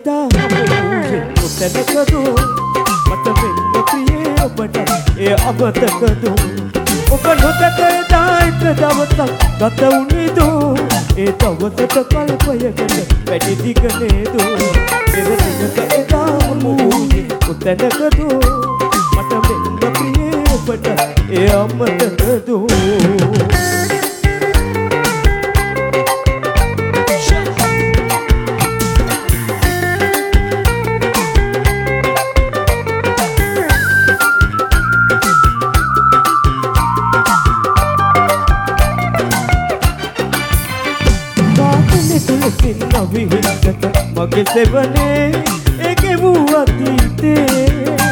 එදා ඔතනකදෝ මට වෙන්න ප්‍රියේ ඔබට ඒ අමතකදෝ ඔබ නොදක එදා එක දවසක් ගත වුණේදෝ ඒ දවසට කල්පයකට වැඩි දිග නේදෝ එරදිනක එදා ඔතනකදෝ මට වෙන්න ප්‍රියේ ඔබට ඒ අමතකදෝ මගේ සෙවනේ ඒකේ වූ අතීතේ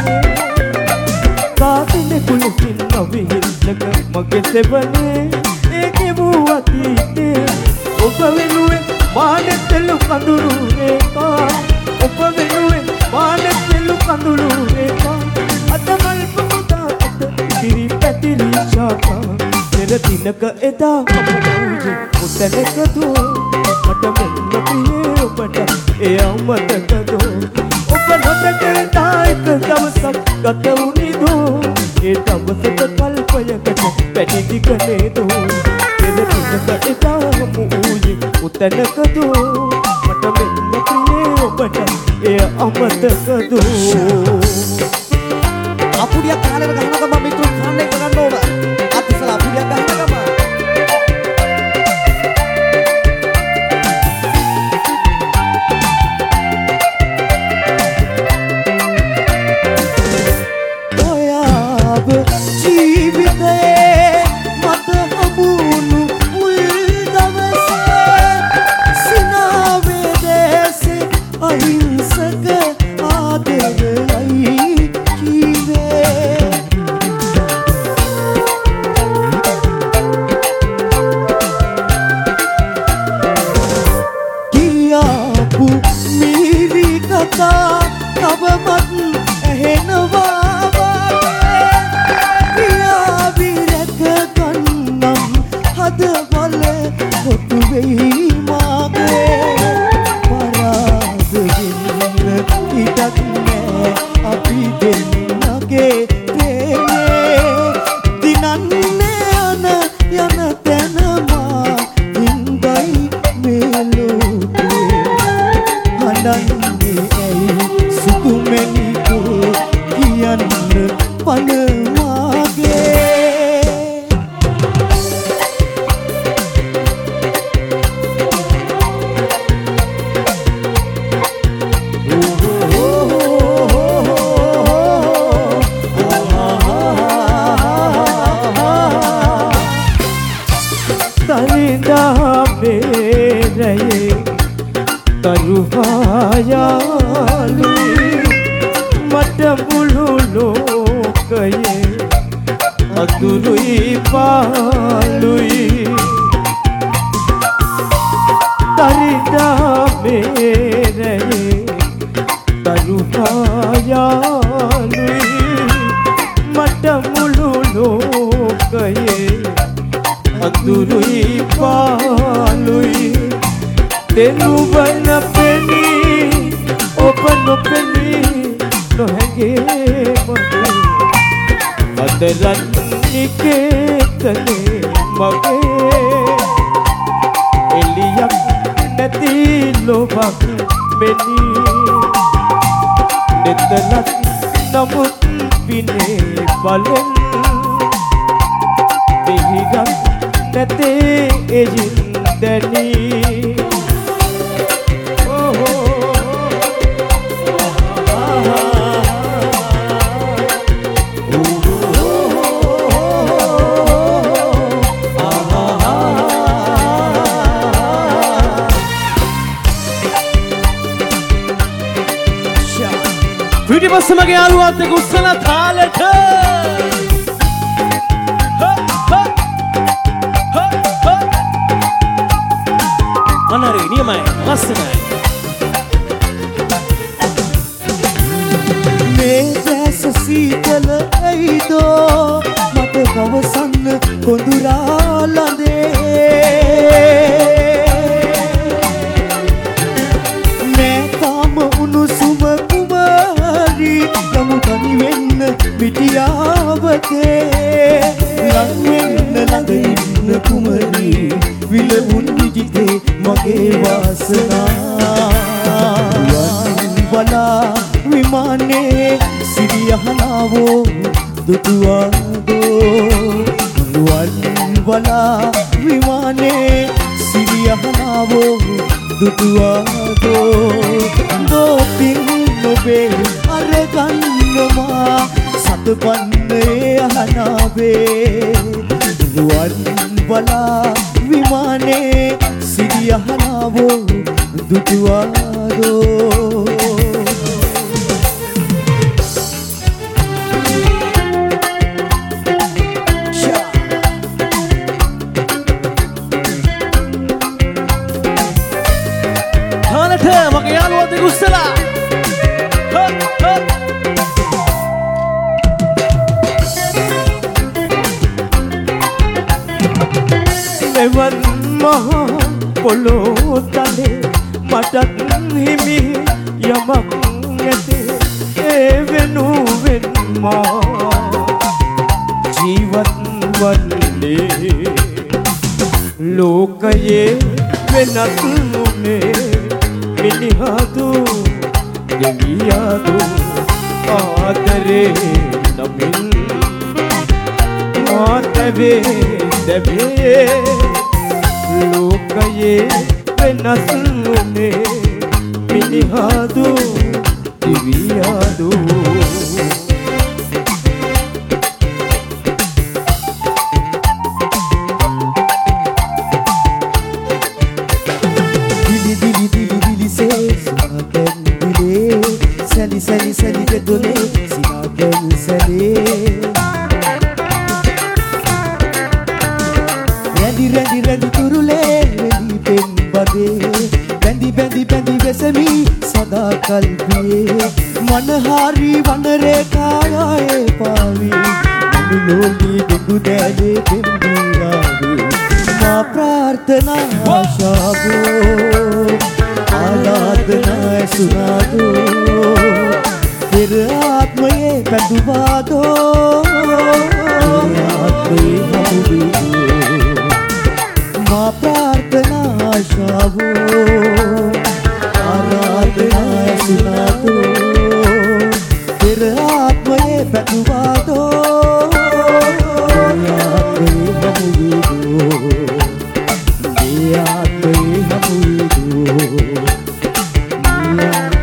කාතිනේ කුලසින් නොවිහිල්ලක මගේ සෙවනේ ඒකේ වූ අතීතේ ඔබ වෙනුවෙන් මානෙතලු කඳුළු රේඛා ඔබ වෙනුවෙන් මානෙතලු කඳුළු රේඛා අතමල් පුතා අත ඉතිරි පැතිරි ශාඛා පෙර දිනක එදා උතනකදෝ මට මෙන්න ප්‍රියේ ඔබට ඒ අමතකදෝ ඔබ නොදක එදා එක දවසක් ගත වුණේදෝ ඒ දවසට කල්පයකට වැඩි දිග නේදෝ පෙර දිනක එදා උතනකදෝ මට මෙන්න ප්‍රියේ ඔබට ඒ අමතකදෝ අපුඩියක් කාලෙක ගහනකම මිතුන් ෆන් එක ගන්න ඕන අතිසලා අපුඩියක් ගහනකම මගේ යාළුවාත් එක්ක උස්සලා තාලෙට අනරේ නියමයි ලස්සනයි මේ දැස සීතල ඇයිදෝ මට කවසන්න කොඳුරා ලඳේ මේ තාම බලා විමානේ සිරියහනාවෝ දුටුවාදෝ දෝපින් නොබේ අරගන්නවා සතපන්නේ අහනාවේ රුවන් බලා විමානේ සිරියහනාවෝ දුටුවාදෝ maka yaluwa degustala එවන් මහා පොළොව තලේ මටත් හිමි යමක් නැතේ ඒ වෙනුවෙන් මා ජීවත් වන්නේ ලෝකයේ වෙනත් නුනේ මිනිහාදු දෙවියාදු ආදරේ නමින් මාතවේ දෙවේ ලෝකයේ වෙනස් නුනේ මිනිහාදු දෙවියාදු Sali sali de dole sinagen sali Rendi turule rendi pen bade bendi vesemi sada kalpiye manhari vanare kaaye pavi manuloli dudu dele bembiyavi ma prarthana shabo आराधना सुना दो फिर आत्मये कदुवा दो आत्मये हमवी माँ प्रार्थना शावो आराधना सुना दो फिर आत्मये कदुवा दो आत्मये हमवी दो आत्मये हमवी दो